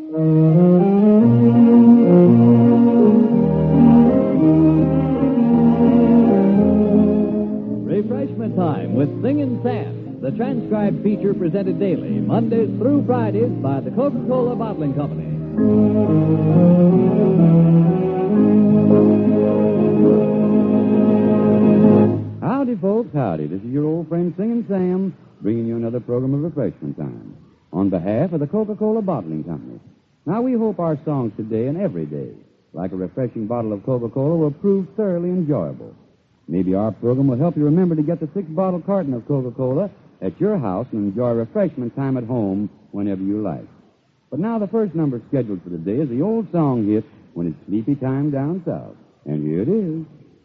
Refreshment Time with Singin' Sam, the transcribed feature presented daily, Mondays through Fridays by the Coca-Cola Bottling Company. Howdy, folks, howdy. This is your old friend Singin' Sam, bringing you another program of Refreshment Time on behalf of the Coca-Cola Bottling Company. Now, we hope our songs today and every day, like a refreshing bottle of Coca-Cola, will prove thoroughly enjoyable. Maybe our program will help you remember to get the 6-bottle carton of Coca-Cola at your house and enjoy refreshment time at home whenever you like. But now the first number scheduled for today is the old song hit, When It's Sleepy Time Down South. And here it is.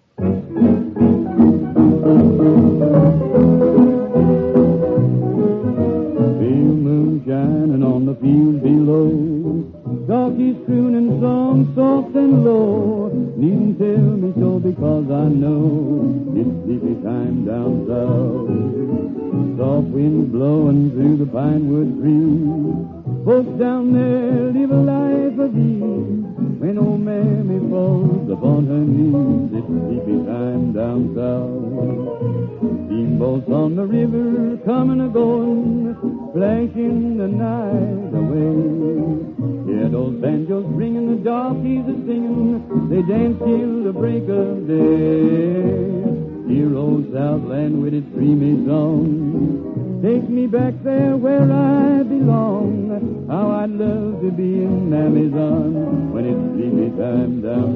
Pale moon shining on the field below, darkies crooning songs soft and low. Needn't tell me so because I know it's sleepy time down south. Soft wind blowing through the pine wood trees. Folks down there live a life of ease. When old Mammy falls upon her knees, it's sleepy time down south. Steamboats on the river coming a going, flashing the night away. Hear those banjos ringing, the darkies are singing, they dance till the break of day. Dear old Southland with its dreamy song, take me back there where I belong. How I'd love to be in Mammy's arms when it's sleepy time down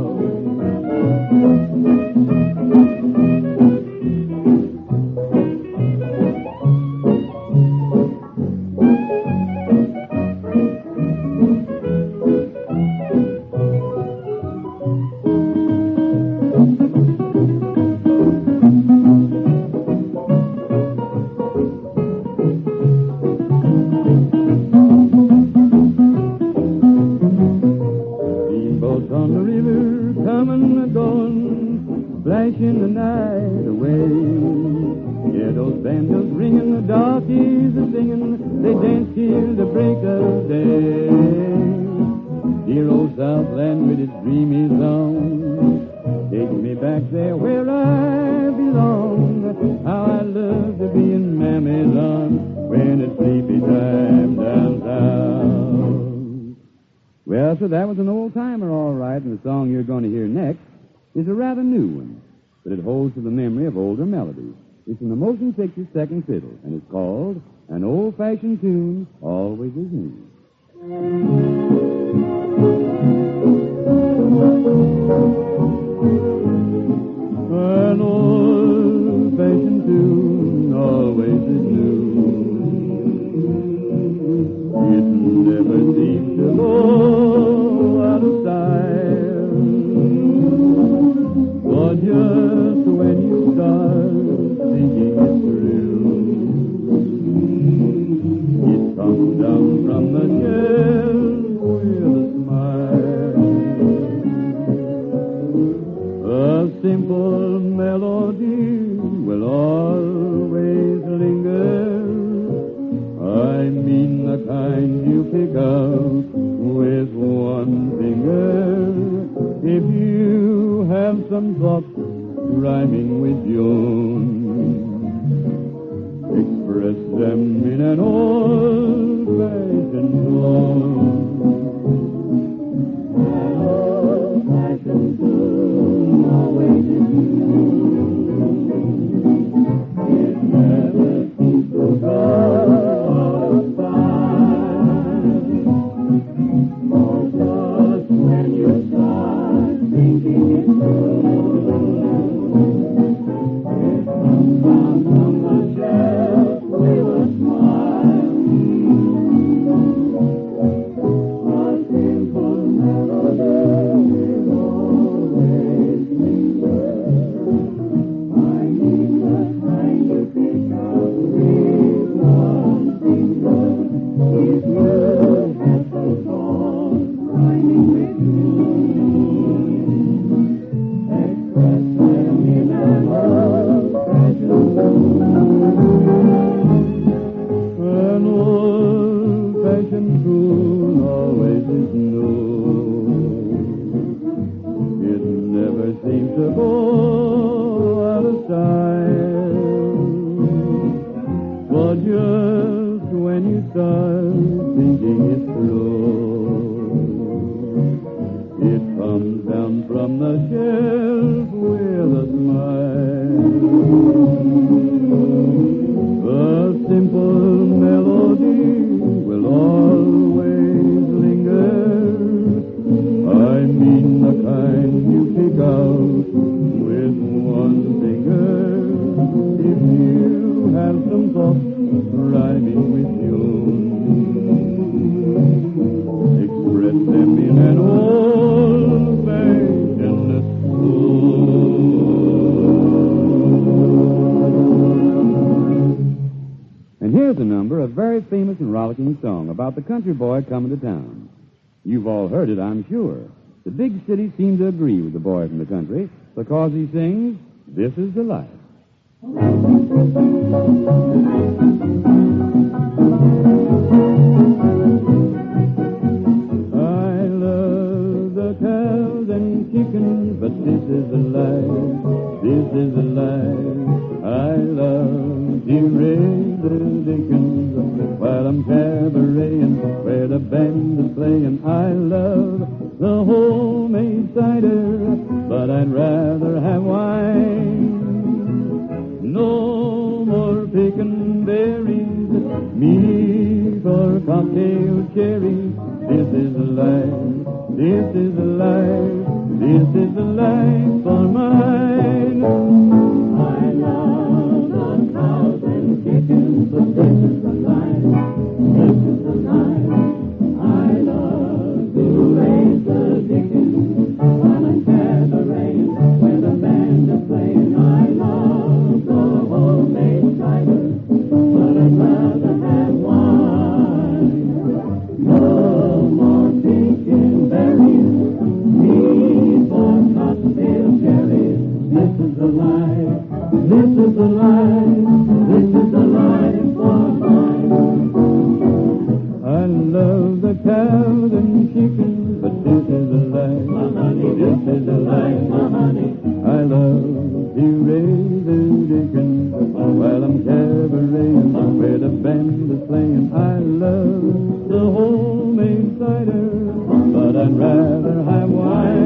flashing the night away. Hear those banjos ringing, the darkies are singing, they dance till the break of day. Dear old Southland with its dreamy song, take me back there where I belong. How I love to be in Mammy's arms when it's sleepy time down south. Well, so that was an old-timer, all right, and the song you're going to hear next is a rather new one, but it holds to the memory of older melodies. It's in the motion picture Second Fiddle, and it's called An Old-Fashioned Tune Always Is New. An old-fashioned tune always is new. It never seems to go out of style. But just when you start thinking it through, it comes down from the shelf with a smile. A simple melody will always linger. I mean the kind you pick up with one finger. If you have some thoughts rhyming with June, express them in an old-fashioned tone. An old-fashioned tune always is new. It never seems to go out of style. For just when you start thinking it through, it comes down from the shelf with a smile. A simple melody will always linger. I mean the kind you pick up with one finger. If you have some thoughts rhyming with me, express them in an old-fashioned tune. An old-fashioned tune always start thinking it through. It comes down from the shelf with a smile. A simple melody will always linger. I mean the kind you pick out with one finger. If you have some thoughts rhyming with tune, express them in an old-fashioned tune. And here's a number, a very famous and rollicking song about the country boy coming to town. You've all heard it, I'm sure. The big cities seem to agree with the boy from the country because he sings, "This is the life." I love the cows and chickens, but this is the life, this is the life. I love to raise the dickens while I'm cabareting, where the band is playing. I love the homemade cider, but I'd rather have wine. No more picking berries, me for cocktail cherries. This is the life, this is the life, this is the life for mine. I love the cows and chickens, but this is the life, this is the life. I love to raise the dickens while I'm cabareting, where the band is playing. I love the homemade cider, but I'd rather have wine. No more picking berries, me for cocktail cherries. This is the life, this is the life, this is the life for mine. I love the cows and chickens, but this is the life, my honey, this is the life, my honey. I love to raise the dickens while I'm cabareting, where the band is playing. I love the homemade cider, but I'd rather have wine.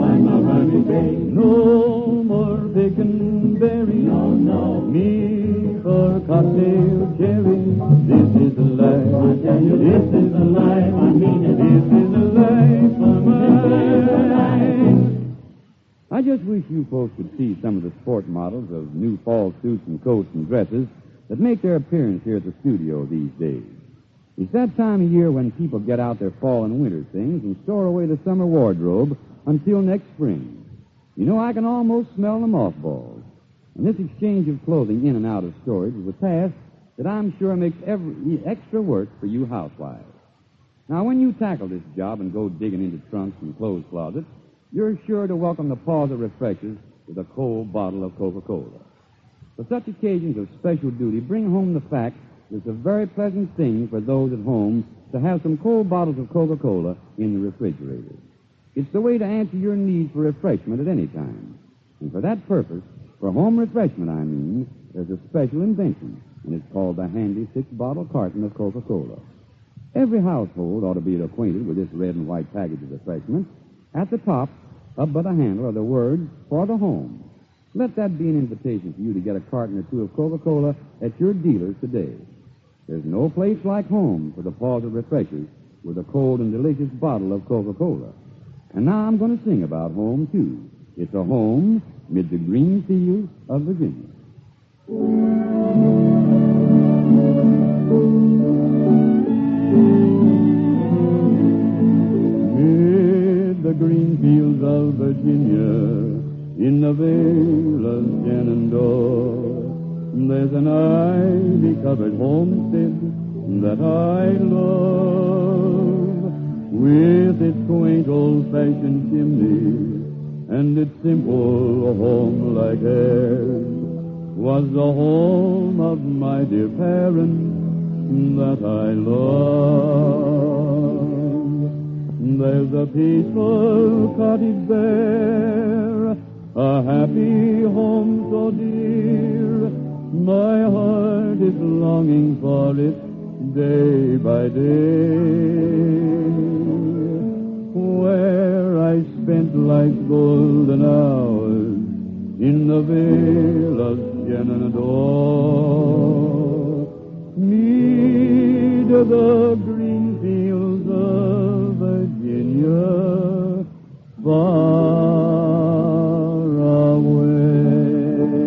No more picking berries, no, me for cocktail cherries. This is the life, I tell you, this is the life, I mean it. This is the life for mine. I just wish you folks could see some of the sport models of new fall suits and coats and dresses that make their appearance here at the studio these days. It's that time of year when people get out their fall and winter things and store away the summer wardrobe until next spring. You know, I can almost smell the mothballs. And this exchange of clothing in and out of storage is a task that I'm sure makes every extra work for you housewives. Now, when you tackle this job and go digging into trunks and clothes closets, you're sure to welcome the pause of refreshers with a cold bottle of Coca-Cola. For such occasions of special duty, bring home the fact that it's a very pleasant thing for those at home to have some cold bottles of Coca-Cola in the refrigerator. It's the way to answer your need for refreshment at any time. And for that purpose, for home refreshment, I mean, there's a special invention, and it's called the handy 6-bottle carton of Coca-Cola. Every household ought to be acquainted with this red and white package of refreshment. At the top, up by the handle, are the words, "For the home." Let that be an invitation for you to get a carton or two of Coca-Cola at your dealers today. There's no place like home for the pause of refreshers with a cold and delicious bottle of Coca-Cola. And now I'm going to sing about home, too. It's a home mid the green fields of Virginia. Mid the green fields of Virginia, in the vale of Shenandoah, there's an ivy-covered homestead that I love, with its quaint old-fashioned chimney and its simple home-like air, was the home of my dear parents that I love. There's a peaceful cottage there, a happy home so dear, my heart is longing for it day by day, where I spent life's golden hours in the vale of Shenandoah, mead of the green fields of Virginia, far away.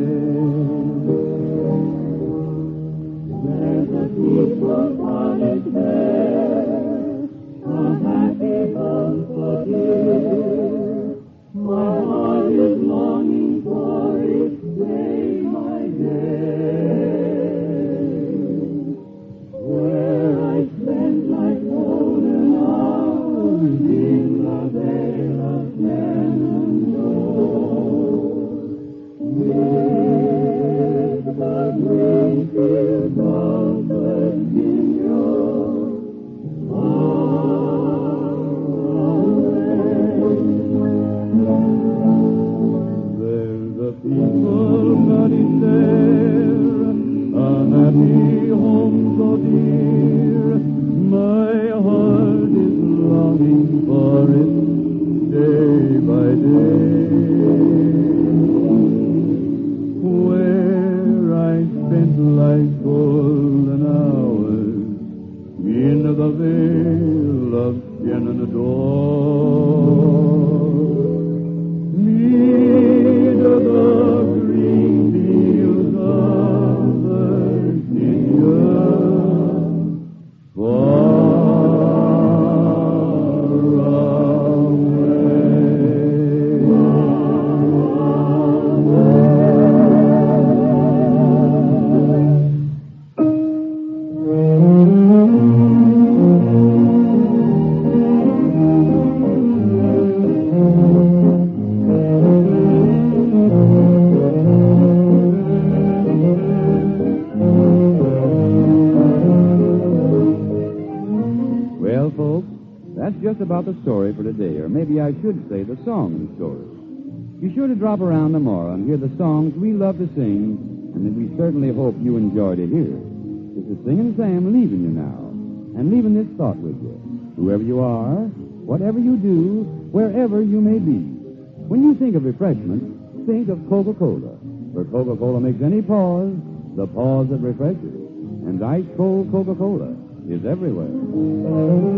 There's a peaceful cottage there, a happy home for dear. My heart is longing for it day by day, where I spent my golden hours in the vale of Shenandoah, with the green fields of Virginia, far away. There's a peaceful cottage there, a happy home so dear. My heart is longing for it day by day, where I spent life's golden hours in the vale of Shenandoah, mead of the green fields of Virginia, Well, folks, that's just about the story for today, or maybe I should say the song and story. Be sure to drop around tomorrow and hear the songs we love to sing, and that we certainly hope you enjoy to hear. This is Singin' Sam leaving you now, and leaving this thought with you. Whoever you are, whatever you do, wherever you may be, when you think of refreshment, think of Coca-Cola. For Coca-Cola makes any pause the pause that refreshes. And ice-cold Coca-Cola is everywhere.